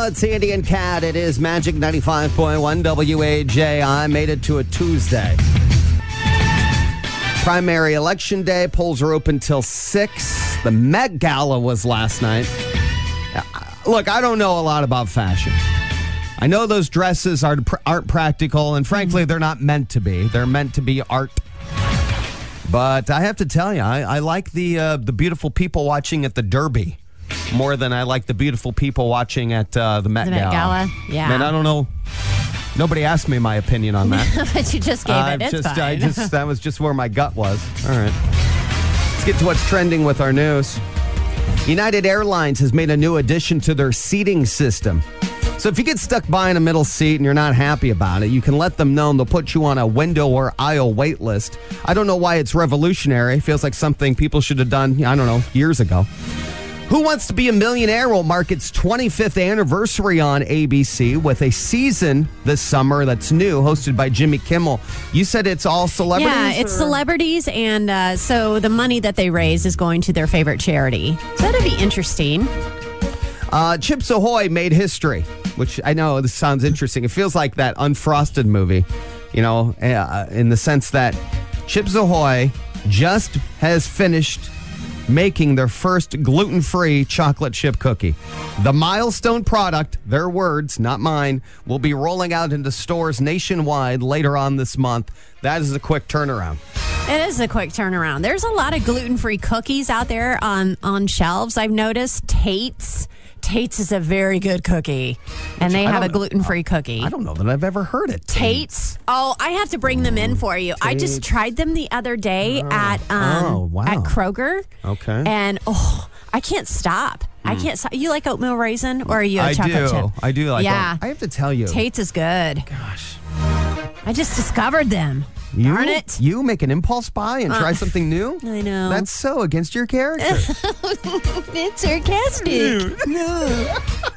It's Andy and Kat. It is Magic 95.1 WAJ. I made it to a Tuesday. Primary election day. Polls are open till 6. The Met Gala was last night. Look, I don't know a lot about fashion. I know those dresses aren't practical, and frankly, they're not meant to be. They're meant to be art. But I have to tell you, I like the beautiful people watching at the Derby more than I like the beautiful people watching at the Met Gala. Yeah. Man, I don't know. Nobody asked me my opinion on that. But you just gave it. It's fine. That was just where my gut was. All right. Let's get to what's trending with our news. United Airlines has made a new addition to their seating system. So if you get stuck behind a middle seat and you're not happy about it, you can let them know and they'll put you on a window or aisle wait list. I don't know why it's revolutionary. It feels like something people should have done, I don't know, years ago. Who Wants to Be a Millionaire will mark its 25th anniversary on ABC with a season this summer that's new, hosted by Jimmy Kimmel. You said it's all celebrities? Yeah, it's celebrities, and so the money that they raise is going to their favorite charity. So that'll be interesting. Chips Ahoy made history, which I know this sounds interesting. It feels like that Unfrosted movie, in the sense that Chips Ahoy just has finished making their first gluten-free chocolate chip cookie. The milestone product, their words, not mine, will be rolling out into stores nationwide later on this month. That is a quick turnaround. It is a quick turnaround. There's a lot of gluten-free cookies out there on shelves. I've noticed Tate's is a very good cookie, and they have a gluten-free cookie. I don't know that I've ever heard it. Tate's? Oh, I have to bring them in for you. I just tried them the other day at Kroger. Okay. And, I can't stop. I can't stop. You like oatmeal raisin, or are you a chocolate chip? I do like that. I have to tell you. Tate's is good. Gosh. I just discovered them. Darn it. You make an impulse buy and try something new? I know. That's so against your character. It's sarcastic. No.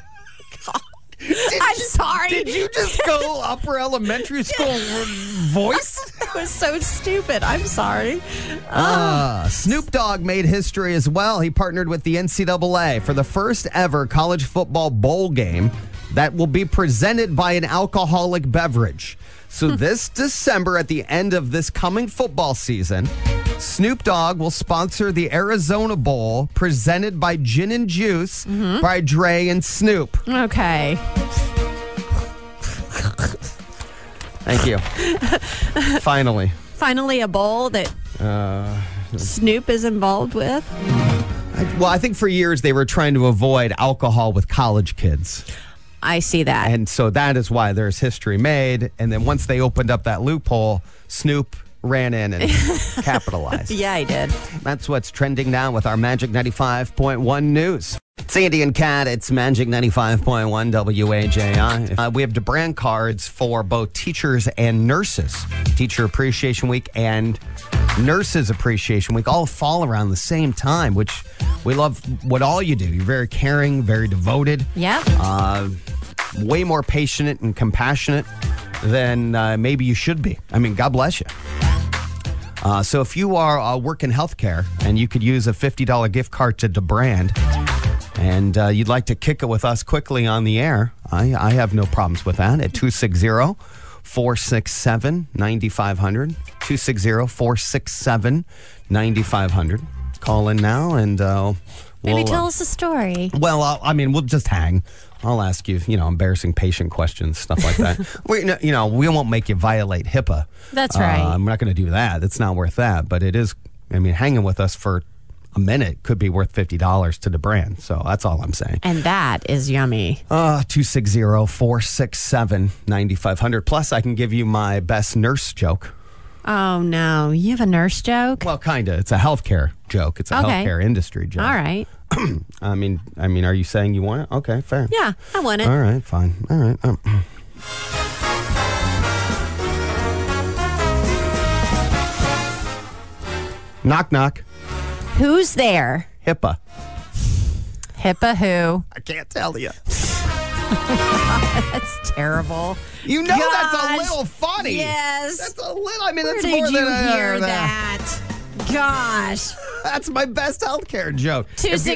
I'm sorry. Did you just go upper elementary school voice? That was so stupid. I'm sorry. Snoop Dogg made history as well. He partnered with the NCAA for the first ever college football bowl game that will be presented by an alcoholic beverage. So this December, at the end of this coming football season, Snoop Dogg will sponsor the Arizona Bowl presented by Gin and Juice by Dre and Snoop. Okay. Thank you. Finally. Finally, a bowl that Snoop is involved with. I think for years they were trying to avoid alcohol with college kids. I see that. And so that is why there's history made. And then once they opened up that loophole, Snoop ran in and capitalized. Yeah, he did. That's what's trending now with our Magic 95.1 news. It's Andy and Kat. It's Magic 95.1 WAJI. We have DeBrand cards for both teachers and nurses. Teacher Appreciation Week and Nurses Appreciation Week all fall around the same time, which we love what all you do. You're very caring, very devoted. Yeah. Way more patient and compassionate than maybe you should be. I mean, God bless you. So if you are working healthcare and you could use a $50 gift card to DeBrand, and you'd like to kick it with us quickly on the air, I have no problems with that at 260-467-9500. 260-467-9500. Call in now and maybe tell us a story. Well, we'll just hang. I'll ask you, embarrassing patient questions, stuff like that. We won't make you violate HIPAA. That's right. I'm not going to do that. It's not worth that. But it is, hanging with us for a minute could be worth $50 to DeBrand. So that's all I'm saying. And that is yummy. 260-467-9500. Plus, I can give you my best nurse joke. Oh, no. You have a nurse joke? Well, kind of. It's a healthcare joke. It's a healthcare industry joke. All right. are you saying you want it? Okay, fair. Yeah, I want it. All right, fine. All right. Knock, knock. Who's there? HIPAA. HIPAA who? I can't tell you. That's terrible. You know that's a little funny. Yes. That's a little, Where that's did more you than hear that? Gosh. That's my best healthcare joke.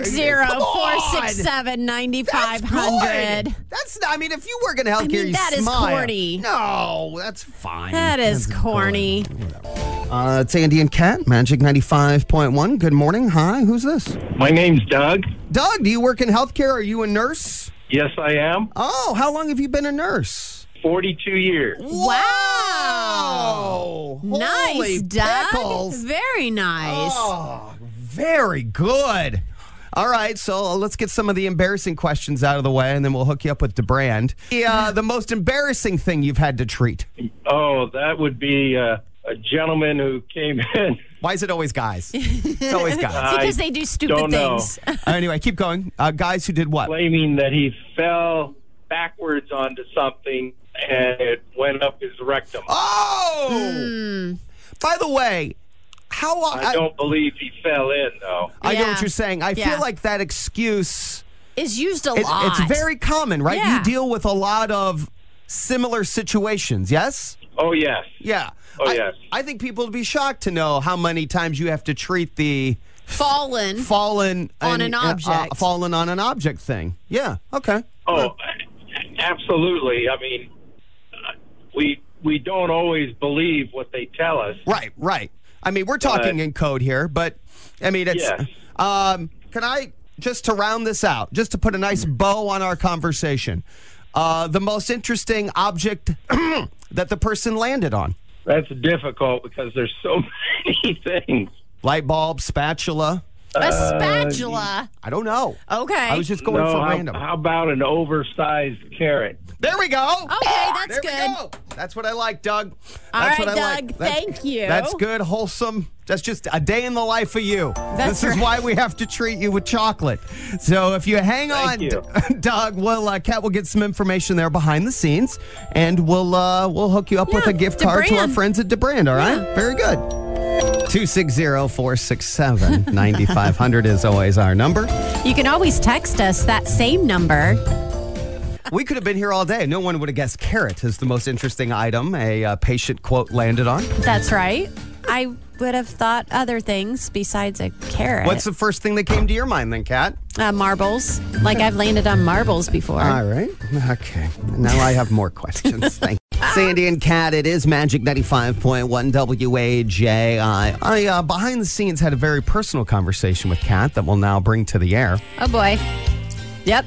260-467-9500. That's not, I mean, if you work in healthcare, you that smile. is corny. No, that's fine. That is corny. It's Andy and Kat, Magic 95.1. Good morning. Hi, who's this? My name's Doug. Doug, do you work in healthcare? Are you a nurse? Yes, I am. Oh, how long have you been a nurse? 42 years. Wow. Nice, Holy Doug. pickles. Very nice. Oh, very good. All right, so let's get some of the embarrassing questions out of the way, and then we'll hook you up with DeBrand. The most embarrassing thing you've had to treat. Oh, that would be a gentleman who came in. Why is it always guys? It's always guys. Because they do stupid don't know. things. Anyway, keep going. Guys who did what? Claiming that he fell backwards onto something and it went up his rectum. Oh! By the way, how I don't believe he fell in, though. I know Yeah. what you're saying. I Yeah. feel like that excuse Is used a lot. it's very common, right? Yeah. You deal with a lot of similar situations, yes? Oh, yes. Yeah. Oh, yes. I think people would be shocked to know how many times you have to treat the fallen. fallen On an object. fallen on an object thing. Yeah. Okay. Oh, absolutely. I mean, we don't always believe what they tell us. Right. I mean, we're talking in code here, but I mean, it's. Yes. Can I just to round this out, just to put a nice bow on our conversation? The most interesting object that the person landed on. That's difficult because there's so many things. Light bulb, spatula. A spatula. I don't know. Okay. I was just going for random. How about an oversized carrot? There we go. Okay, that's There we good. go. That's what I like, Doug. All That's right, what I like. Doug, That's- thank you. That's good, wholesome. That's just a day in the life of you. That's this is right. why we have to treat you with chocolate. So if you hang on, Thank you. Doug, Kat will get some information there behind the scenes, and we'll hook you up with a gift card to our DeBrand. friends at DeBrand. All right, very good. 260-467-9500 is always our number. You can always text us that same number. We could have been here all day. No one would have guessed carrot is the most interesting item a patient quote landed on. That's right. I would have thought other things besides a carrot. What's the first thing that came to your mind then, Kat? Marbles. Like I've landed on marbles before. All right. Okay. Now I have more questions. Thank you. Sandy and Kat, it is Magic 95.1 WAJI. I behind the scenes, had a very personal conversation with Kat that we'll now bring to the air. Oh, boy. Yep.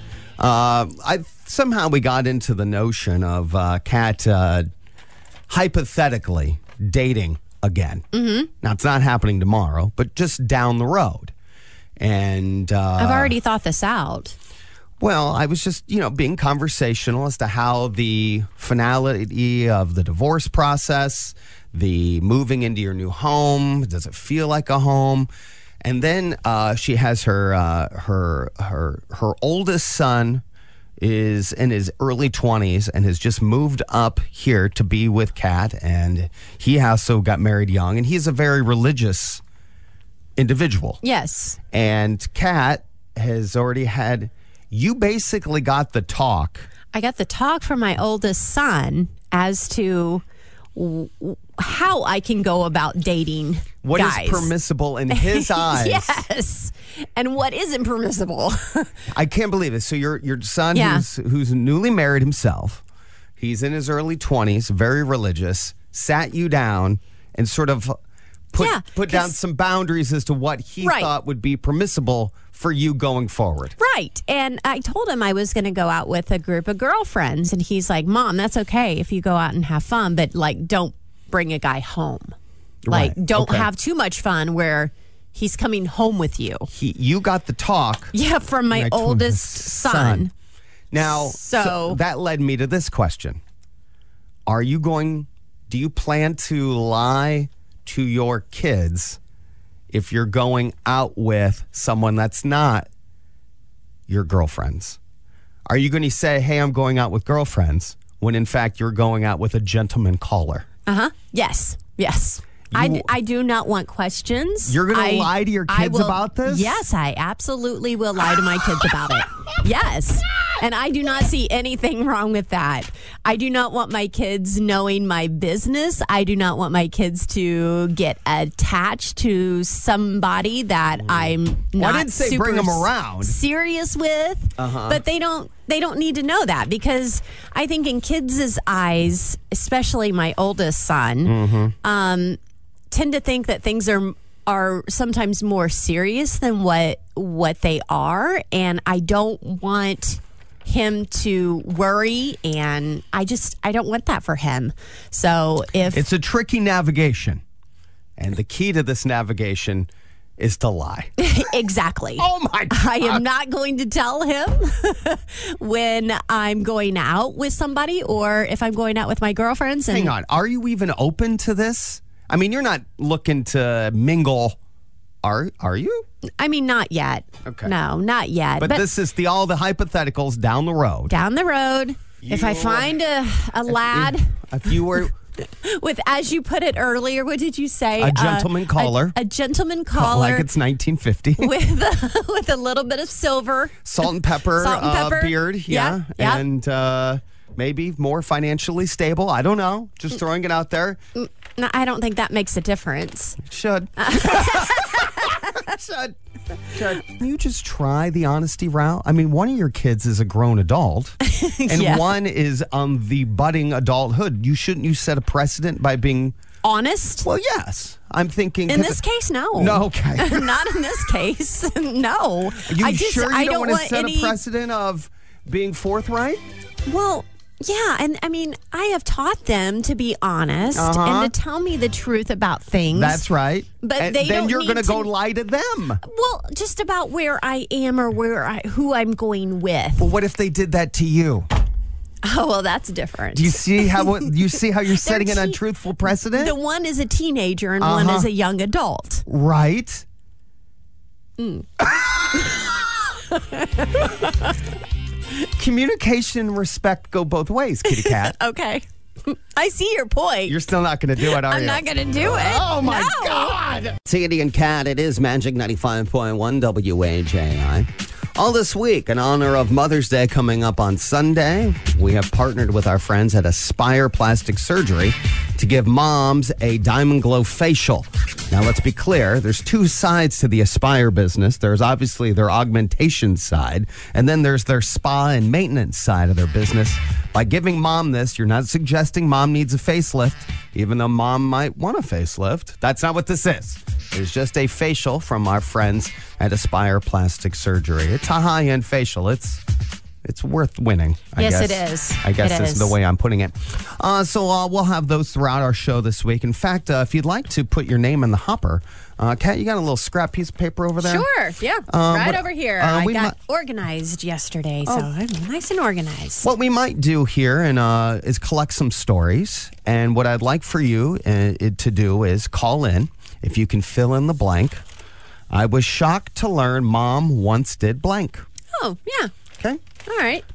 Somehow we got into the notion of Kat hypothetically dating again. Mm-hmm. Now, it's not happening tomorrow, but just down the road. And I've already thought this out. well, I was just, being conversational as to how the finality of the divorce process, the moving into your new home, does it feel like a home? And then she has her oldest son is in his early 20s and has just moved up here to be with Kat, and he also got married young, and he's a very religious individual. Yes. And Kat has already had, you basically got the talk. I got the talk from my oldest son as to how I can go about dating What is guys. permissible in his eyes? Yes. And what isn't permissible. I can't believe it. So your son, Yeah. who's newly married himself, he's in his early 20s, very religious, sat you down and sort of put down some boundaries as to what he Right. thought would be permissible for you going forward. Right. And I told him I was going to go out with a group of girlfriends. And he's like, Mom, that's okay if you go out and have fun, but don't bring a guy home. Right. Don't Okay. have too much fun where he's coming home with you. You got the talk. Yeah, from my Right, from oldest his son. Now, So- that led me to this question. Do you plan to lie to your kids if you're going out with someone that's not your girlfriends? Are you going to say, hey, I'm going out with girlfriends, when in fact you're going out with a gentleman caller? Yes. I do not want questions. You're going to lie to your I kids will- about this? Yes, I absolutely will lie to my kids about it. Yes. And I do not see anything wrong with that. I do not want my kids knowing my business. I do not want my kids to get attached to somebody that I'm not I didn't say super bring them around. serious with. But they don't need to know that, because I think in kids' eyes, especially my oldest son, tend to think that things are sometimes more serious than what they are, and I don't want him to worry, and I don't want that for him. So if It's a tricky navigation, and the key to this navigation is to lie. exactly. Oh my God. I am not going to tell him when I'm going out with somebody, or if I'm going out with my girlfriends. And Hang on. Are you even open to this? I mean, you're not looking to mingle, are you? I mean, not yet. Okay. No, not yet. But this is all the hypotheticals down the road. Down the road, if I find a lad If you were with, as you put it earlier, what did you say? a gentleman caller, A gentleman caller. like it's 1950. with a little bit of silver. Salt and pepper, beard, Yeah. and maybe more financially stable. I don't know. Just throwing it out there. No, I don't think that makes a difference. Should. Should. Can you just try the honesty route? I mean, one of your kids is a grown adult, and Yeah. one is on the budding adulthood. Shouldn't you set a precedent by being Honest? well? Yes, I'm thinking In this case, no. No, okay. Not in this case. No. You sure you I don't want to set any a precedent of being forthright? Well, yeah, and I mean, I have taught them to be honest and to tell me the truth about things. That's right. But and they then don't you're need gonna to- go lie to them. Well, just about where I am or who I'm going with. But what if they did that to you? Oh, well, that's different. Do you see how you're setting an teen- untruthful precedent? The one is a teenager and one is a young adult. Right. Communication and respect go both ways, kitty cat. Okay. I see your point. You're still not going to do it, are you? I'm not going to do it. Oh, my No. God. Sandy and Cat, it is Magic 95.1 WAJI. All this week, in honor of Mother's Day coming up on Sunday, we have partnered with our friends at Aspire Plastic Surgery to give moms a Diamond Glow facial. Now, let's be clear. There's two sides to the Aspire business. There's obviously their augmentation side, and then there's their spa and maintenance side of their business. By giving mom this, you're not suggesting mom needs a facelift, even though mom might want a facelift. That's not what this is. It's just a facial from our friends at Aspire Plastic Surgery. It's a high-end facial. It's worth winning, I Yes, guess. it is. I guess It is is. the way I'm putting it. So we'll have those throughout our show this week. In fact, if you'd like to put your name in the hopper, Kat, you got a little scrap piece of paper over there? Sure, yeah. right what- over here. I got organized yesterday, so I'm nice and organized. What we might do here is collect some stories. And what I'd like for you to do is call in. If you can fill in the blank. I was shocked to learn mom once did blank. Oh, yeah. Okay? All right.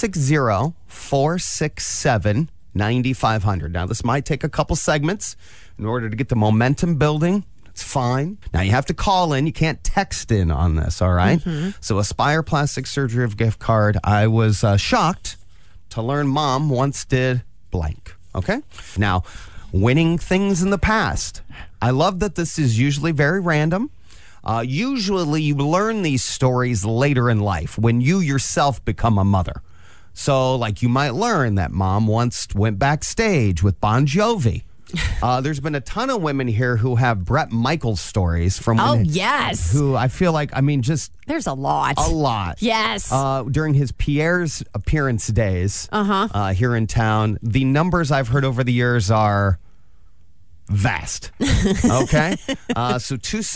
260-467-9500. Now, this might take a couple segments in order to get the momentum building. It's fine. Now, you have to call in. You can't text in on this, all right? So, Aspire Plastic Surgery of gift card. I was shocked to learn mom once did blank. Okay? Now, winning things in the past. I love that this is usually very random. Usually you learn these stories later in life when you yourself become a mother. So, like, you might learn that mom once went backstage with Bon Jovi. There's been a ton of women here who have Bret Michaels stories from Oh, when yes. who I feel like, I mean, just There's a lot. a lot. Yes. During his Pierre's appearance days here in town, the numbers I've heard over the years are vast. Okay? So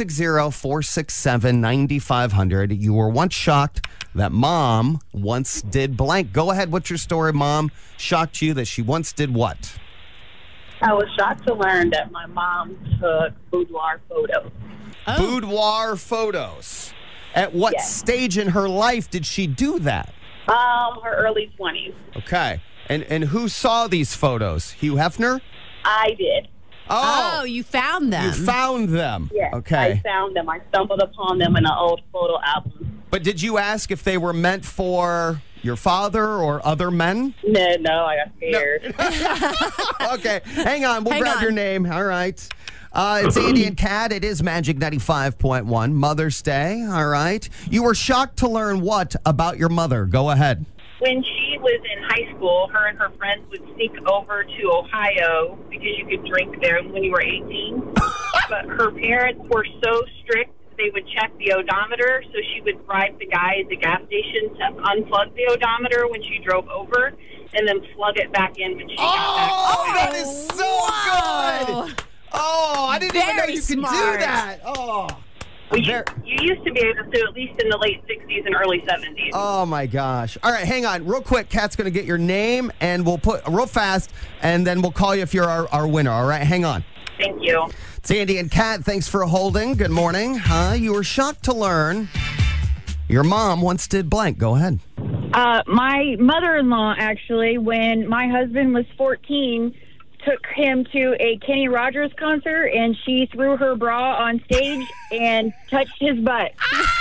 260-467-9500. You were once shocked that mom once did blank. Go ahead. What's your story? Mom shocked you that she once did what? I was shocked to learn that my mom took boudoir photos. Boudoir photos. At what Yes. stage in her life did she do that? Her early 20s. Okay. And who saw these photos? Hugh Hefner? I did. Oh, you found them. You found them. Yes. Okay. I found them. I stumbled upon them in an old photo album. But did you ask if they were meant for your father or other men? No, I got scared. Okay, hang on. We'll grab your name. All right. It's Andy and Kat. It is Magic 95.1, Mother's Day. All right. You were shocked to learn what about your mother? Go ahead. When she was in high school, her and her friends would sneak over to Ohio because you could drink there when you were 18. But her parents were so strict, they would check the odometer, so she would bribe the guy at the gas station to unplug the odometer when she drove over and then plug it back in when she got back. Oh, that is so good. Oh, I didn't even know you could do that. Oh. You used to be able to, at least in the late 60s and early 70s. Oh, my gosh. All right, hang on. Real quick, Kat's going to get your name, and we'll put real fast, and then we'll call you if you're our winner. All right, hang on. Thank you. It's Andy and Kat. Thanks for holding. Good morning. You were shocked to learn your mom once did blank. Go ahead. My mother-in-law, actually, when my husband was 14, took him to a Kenny Rogers concert, and she threw her bra on stage and touched his butt.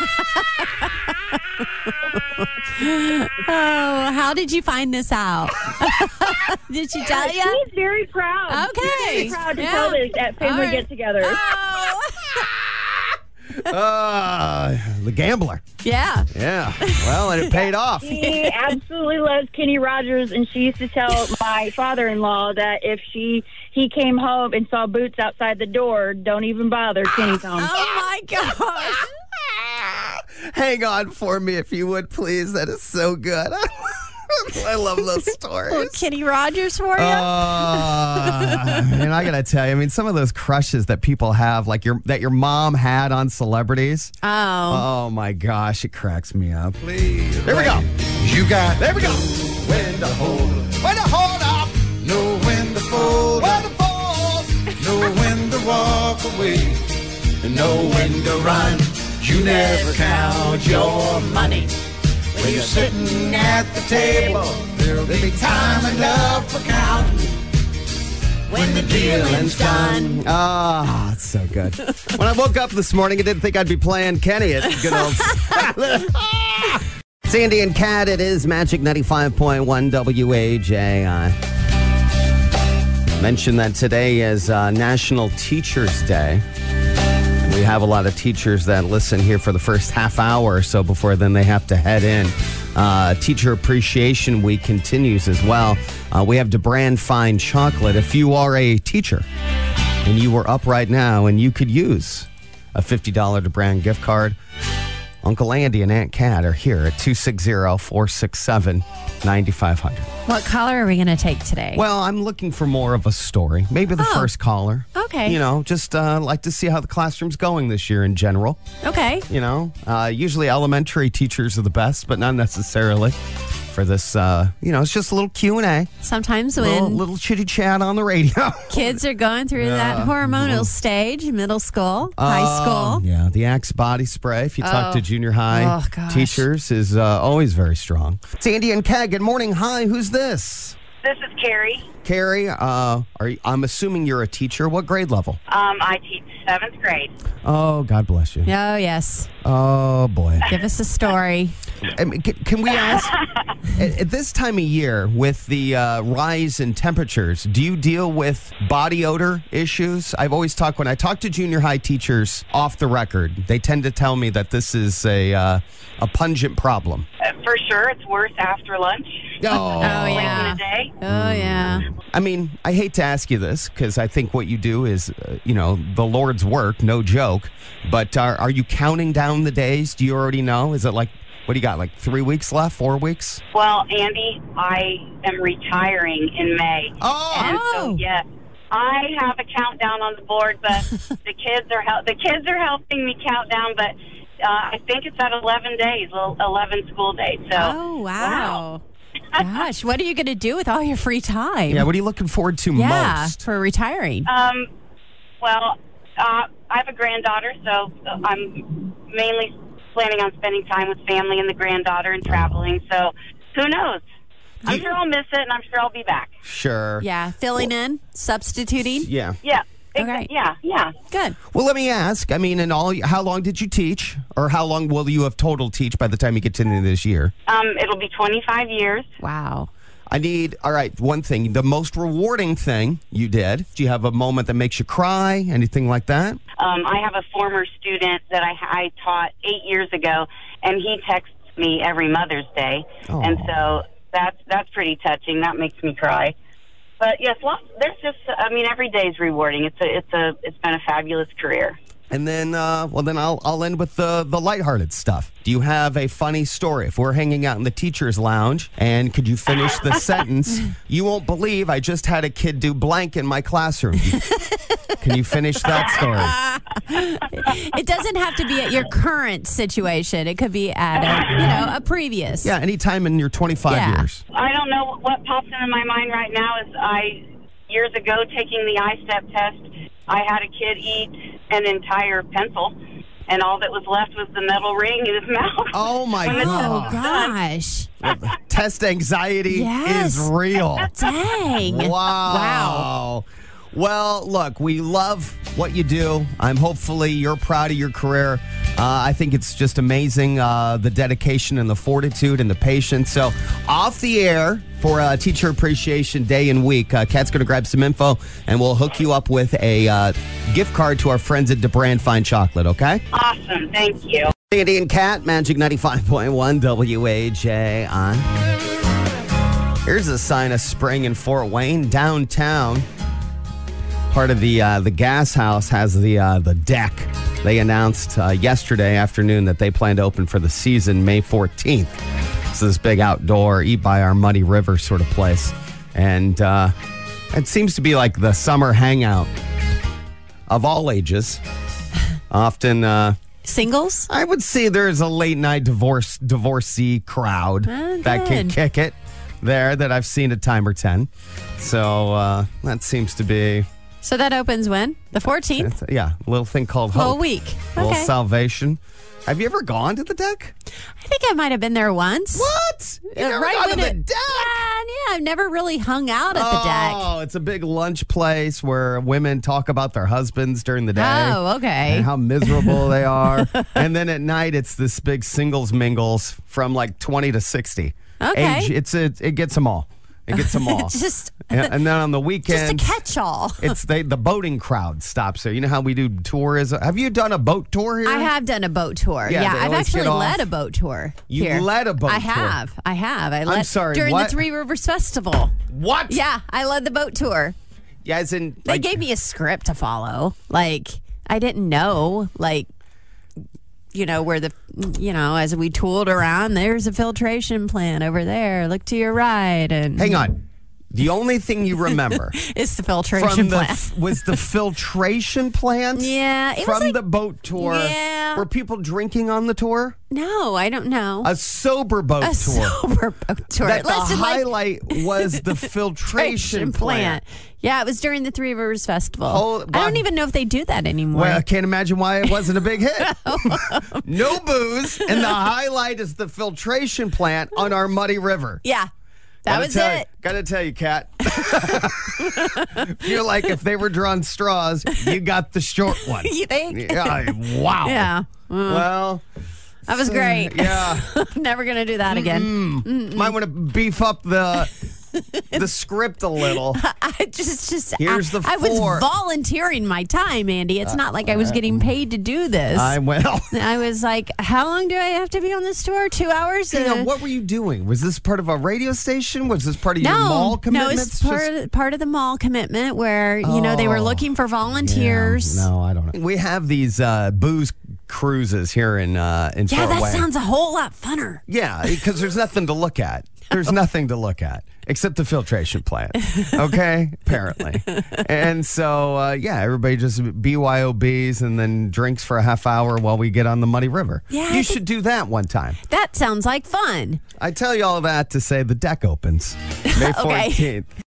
Oh, how did you find this out? Did she tell you? She's very proud. Okay. She's very proud to tell this at family get-togethers. The gambler. Yeah. Yeah. Well, and it paid off. She absolutely loves Kenny Rogers, and she used to tell my father-in-law that if he came home and saw Boots outside the door, don't even bother. Kenny's home. Oh, my gosh. Hang on for me if you would, please. That is so good. I love those stories. Little Kenny Rogers for you. And I gotta tell you, I mean, some of those crushes that people have, like that your mom had on celebrities. Oh. Oh my gosh, it cracks me up. Please. There we go. You got. There we go. When to hold. When to hold up. Know when to fold. When to fold. Know when to walk away. And know when to run. You never count your money. When you're sitting at the table, there'll be time enough for counting when the dealing's done. Ah, it's so good. When I woke up this morning, I didn't think I'd be playing Kenny at good old. Sandy and Kat, it is Magic 95.1 WAJI. Mentioned that today is National Teachers Day. We have a lot of teachers that listen here for the first half hour or so before then they have to head in. Teacher Appreciation Week continues as well. We have DeBrand Fine Chocolate. If you are a teacher and you were up right now and you could use a $50 DeBrand gift card, Uncle Andy and Aunt Kat are here at 260-467-9500. What caller are we going to take today? Well, I'm looking for more of a story. Maybe the first caller. Okay. You know, just like to see how the classroom's going this year in general. Okay. You know, usually elementary teachers are the best, but not necessarily for this. It's just a little Q&A. Sometimes when little chitty chat on the radio. kids are going through that hormonal stage, middle school, high school. Yeah, the Axe body spray, if you talk to junior high teachers, is always very strong. It's Andy and Kat. Good morning. Hi, who's this? This is Carrie. Carrie, I'm assuming you're a teacher. What grade level? I teach 7th grade. Oh, God bless you. Oh, yes. Oh, boy. Give us a story. I mean, can we ask, at this time of year, with the rise in temperatures, do you deal with body odor issues? I've always when I talk to junior high teachers off the record, they tend to tell me that this is a pungent problem. For sure, it's worse after lunch. Oh, yeah. In the day. Oh, yeah. I mean, I hate to ask you this because I think what you do is, the Lord's work, no joke. But are you counting down the days? Do you already know? Is it like, what do you got, like 3 weeks left, 4 weeks? Well, Andy, I am retiring in May. And so, yes, I have a countdown on the board, but the kids are helping me count down, but I think it's at 11 days, 11 school days. So, wow. Gosh, what are you going to do with all your free time? Yeah, what are you looking forward to most? For retiring. Well, I have a granddaughter, so I'm mainly planning on spending time with family and the granddaughter and traveling. So who knows? I'm sure I'll miss it, and I'm sure I'll be back. Sure. Yeah, filling in, substituting. Yeah. Yeah. Okay. Yeah. Good. Well, let me ask. I mean, how long did you teach? Or how long will you have total teach by the time you get to the end of this year? It'll be 25 years. Wow. All right, one thing, the most rewarding thing you did. Do you have a moment that makes you cry? Anything like that? I have a former student that I taught 8 years ago, and he texts me every Mother's Day. Oh. And so that's pretty touching. That makes me cry. But yes, there's just, every day is rewarding. It's been a fabulous career. And then, I'll end with the lighthearted stuff. Do you have a funny story? If we're hanging out in the teacher's lounge, and could you finish the sentence? You won't believe I just had a kid do blank in my classroom. Can you finish that story? It doesn't have to be at your current situation. It could be at a previous. Yeah, anytime in your 25 years. I don't know what pops into my mind right now is years ago taking the ISTEP test, I had a kid eat an entire pencil, and all that was left was the metal ring in his mouth. Oh, my God. Oh, gosh. Test anxiety is real. Dang. Wow. Well, look, we love what you do. Hopefully you're proud of your career. I think it's just amazing, the dedication and the fortitude and the patience. So off the air for Teacher Appreciation Day and Week, Kat's going to grab some info, and we'll hook you up with a gift card to our friends at DeBrand Fine Chocolate, okay? Awesome. Thank you. Andy and Kat, Magic 95.1 WAJI. Here's a sign of spring in Fort Wayne, downtown. Part of the gas house has the deck. They announced yesterday afternoon that they plan to open for the season May 14th. It's this big outdoor, eat by our muddy river sort of place. And it seems to be like the summer hangout of all ages. Often... Singles? I would say there's a late night divorcee crowd that can kick it there that I've seen a time or 10. So that seems to be... So that opens when? The 14th? Yeah, a little thing called Hope. Whole week. A little Okay. salvation. Have you ever gone to the deck? I think I might have been there once. What? You've never gone to the deck? Yeah, I've never really hung out at the deck. Oh, it's a big lunch place where women talk about their husbands during the day. Oh, okay. And how miserable they are. And then at night, it's this big singles mingles from like 20 to 60. Okay. Age, it gets them all. It gets them all. Just and then on the weekend, just a catch-all. it's the boating crowd stops there. You know how we do tourism? Have you done a boat tour here? I have done a boat tour. Yeah, Yeah, they I've always actually get off. led a boat tour. You here. led a boat I tour? have. I led sorry, during what? the Three Rivers Festival. What? Yeah, I led the boat tour. Yeah, as in, They like, gave me a script to follow. Like, I didn't know, where as we tooled around, there's a filtration plant over there. Look to your right. And hang on. The only thing you remember it's the filtration plant. Was the filtration plant? Yeah. It was From like, the boat tour. Yeah. Were people drinking on the tour? No, I don't know. A sober boat tour. Sober boat tour. That Listen, the highlight was the filtration plant. Yeah, it was during the Three Rivers Festival. Oh, I don't even know if they do that anymore. Well, I can't imagine why it wasn't a big hit. No booze, and the highlight is the filtration plant on our muddy river. Yeah. That was it. Gotta tell you, Kat. Feel like if they were drawing straws, you got the short one. You think? Yeah, wow. Yeah. Well, That was great. Yeah. Never going to do that again. Might want to beef up the script a little. I just Here's the I was four. volunteering my time, Andy. It's not like I was getting paid to do this. I was like, how long do I have to be on this tour? 2 hours? What were you doing? Was this part of a radio station? Was this part of your mall commitments? No, it's part of the mall commitment where, they were looking for volunteers. Yeah. No, I don't know. We have these booze cruises here in Fort Wayne. Yeah, that sounds a whole lot funner. Yeah, because there's nothing to look at. There's nothing to look at except the filtration plant. Okay? Apparently. And so, everybody just BYOBs and then drinks for a half hour while we get on the muddy river. Yeah, you should do that one time. That sounds like fun. I tell you all that to say the deck opens May 14th.